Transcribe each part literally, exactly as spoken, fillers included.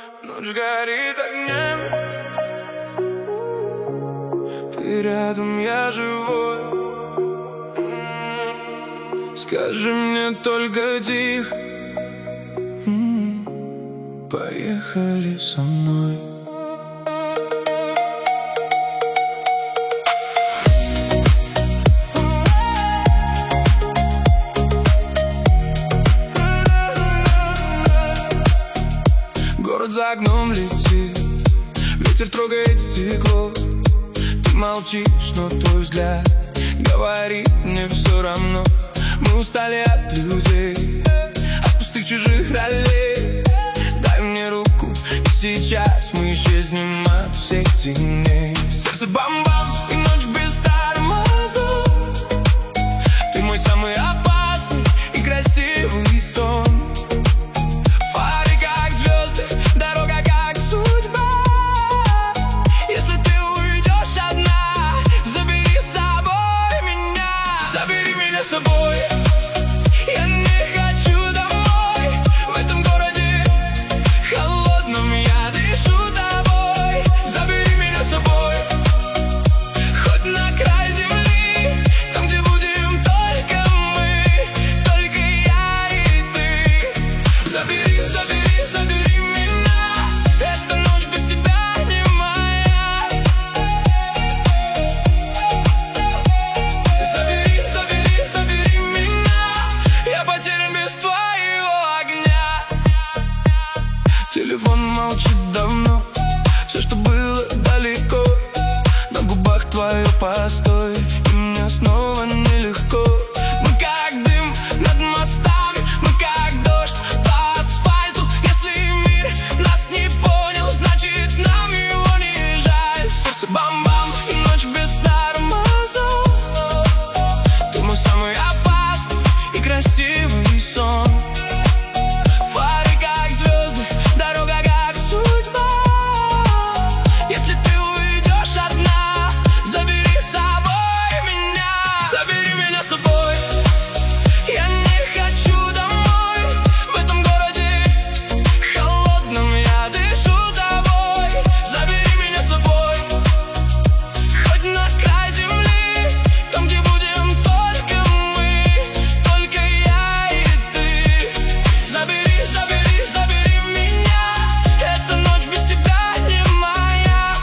ночь горит огнями. Ты рядом, я живой. Скажи мне только тихо, поехали со мной. Город за окном летит, ветер трогает стекло. Ты молчишь, но твой взгляд говорит мне все равно. Мы устали от людей, от пустых чужих ролей. Дай мне руку, и сейчас мы исчезнем от всех теней. Сердце бам-бам, и ночь без тормозов. Ты мой самый опасный и красивый сон. Фары как звезды, дорога как судьба. Если ты уйдешь одна, забери с собой меня. Забери меня с собой. Я не хочу домой. В этом городе холодном я дышу тобой. Забери меня с собой. Хоть на край земли, там, где будем только мы, только я и ты. Забери, забери, забери меня. Эта ночь без тебя не моя. Забери, забери, забери меня. Я потерян без твоего огня. Телефон молчит давно. Все, что было далеко. На губах твое постой, и мне снова нелегко. Мы как дым над мостами, мы как дождь по асфальту. Если мир нас не понял, значит нам его не жаль. Сердце бам-бам, и ночь без тормозов. Ты мой самый опасный и красивый сон. Фары как звезды, дорога как судьба. Если ты уйдешь одна, забери с собой меня. Забери меня с собой. Я не хочу домой. В этом городе холодном я дышу тобой. Забери меня с собой. Хоть на край земли, там, где будем только мы, только я и ты. Забери, забери, забери меня. Эта ночь без тебя не моя.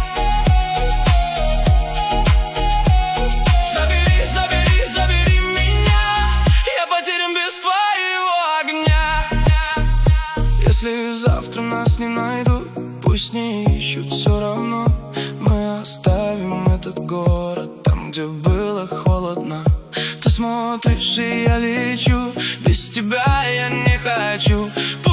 Забери, забери, забери меня. Я потерян без твоего огня. Если завтра нас не найдут, пусть не ищут, все равно. Мы оставим этот город там, где было холодно. Ты смотришь, и я лечу. Без тебя я не хочу.